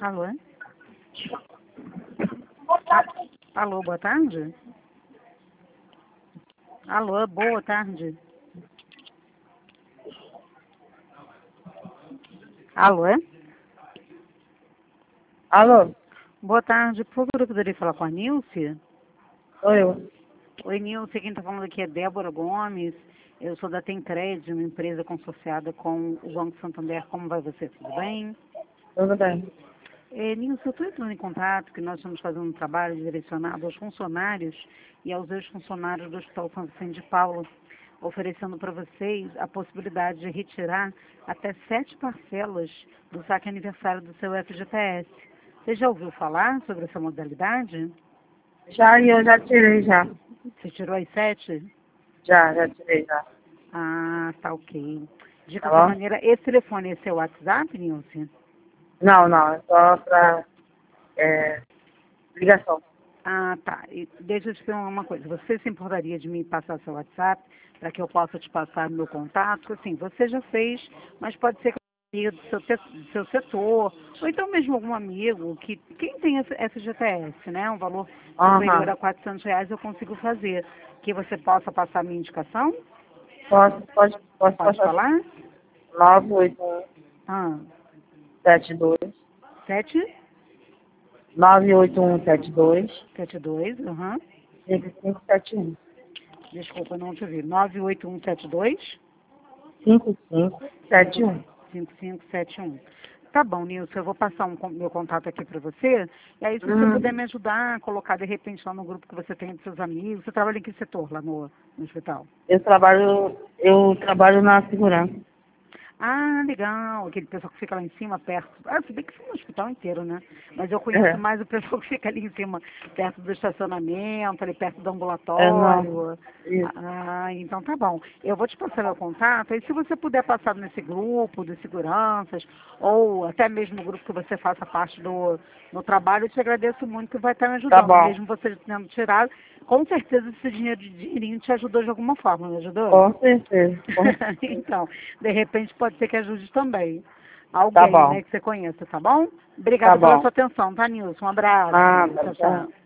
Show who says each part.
Speaker 1: Alô? Alô, boa tarde? Alô, boa tarde. Alô?
Speaker 2: Alô?
Speaker 1: Boa tarde. Por favor, eu poderia falar com a Nilce?
Speaker 2: Sou eu.
Speaker 1: Oi, Nilce. Quem está falando aqui é Débora Gomes. Eu sou da Tencred, uma empresa consorciada com o Banco Santander. Como vai você? Tudo bem?
Speaker 2: Tudo bem.
Speaker 1: Nilce, eu estou entrando em contato que nós estamos fazendo um trabalho direcionado aos funcionários e aos ex-funcionários do Hospital São Vicente de Paulo, oferecendo para vocês a possibilidade de retirar até 7 parcelas do saque aniversário do seu FGTS. Você já ouviu falar sobre essa modalidade?
Speaker 2: Eu já tirei já.
Speaker 1: Você tirou as 7?
Speaker 2: Já tirei já.
Speaker 1: Ah, tá ok. De
Speaker 2: Tá
Speaker 1: qualquer
Speaker 2: bom?
Speaker 1: maneira, esse telefone é seu WhatsApp, Nilce?
Speaker 2: Não, é só pra ligação.
Speaker 1: Ah, tá. E deixa eu te perguntar uma coisa. Você se importaria de me passar seu WhatsApp para que eu possa te passar meu contato? Assim, você já fez, mas pode ser que do do seu setor, ou então mesmo algum amigo que quem tem FGTS, né? Um valor superior
Speaker 2: Aham.
Speaker 1: a R$ 400 eu consigo fazer. Que você possa passar a minha indicação?
Speaker 2: Posso
Speaker 1: Pode
Speaker 2: passar
Speaker 1: falar?
Speaker 2: 981
Speaker 1: Ah,
Speaker 2: 72
Speaker 1: 7,
Speaker 2: 98172
Speaker 1: 72, aham.
Speaker 2: 5571.
Speaker 1: Desculpa, não te ouvi. 98172
Speaker 2: 5571.
Speaker 1: 5571. Tá bom, Nilson, eu vou passar meu contato aqui para você. E aí, se você puder me ajudar a colocar, de repente, lá no grupo que você tem dos seus amigos. Você trabalha em que setor lá no hospital?
Speaker 2: Eu trabalho na segurança.
Speaker 1: Ah, legal. Aquele pessoal que fica lá em cima, perto. Ah, se bem que fica no hospital inteiro, né? Mas eu conheço
Speaker 2: É,
Speaker 1: mais o pessoal que fica ali em cima, perto do estacionamento, ali perto do
Speaker 2: não.
Speaker 1: ambulatório.
Speaker 2: Isso.
Speaker 1: Ah, então tá bom. Eu vou te passar meu contato, e se você puder passar nesse grupo de seguranças, ou até mesmo no grupo que você faça parte no trabalho, eu te agradeço muito, que vai estar me
Speaker 2: Tá
Speaker 1: ajudando.
Speaker 2: bom.
Speaker 1: Mesmo você tendo tirado, com certeza esse dinheirinho te ajudou de alguma forma, não ajudou?
Speaker 2: Com certeza.
Speaker 1: Então, de repente pode ser que ajude também
Speaker 2: Tá
Speaker 1: alguém,
Speaker 2: bom.
Speaker 1: né, que você conheça, tá bom?
Speaker 2: Tá
Speaker 1: Obrigada pela
Speaker 2: bom.
Speaker 1: sua atenção, tá, Nilson? Um abraço.
Speaker 2: Nada,
Speaker 1: Tchau,
Speaker 2: tchau.
Speaker 1: tchau.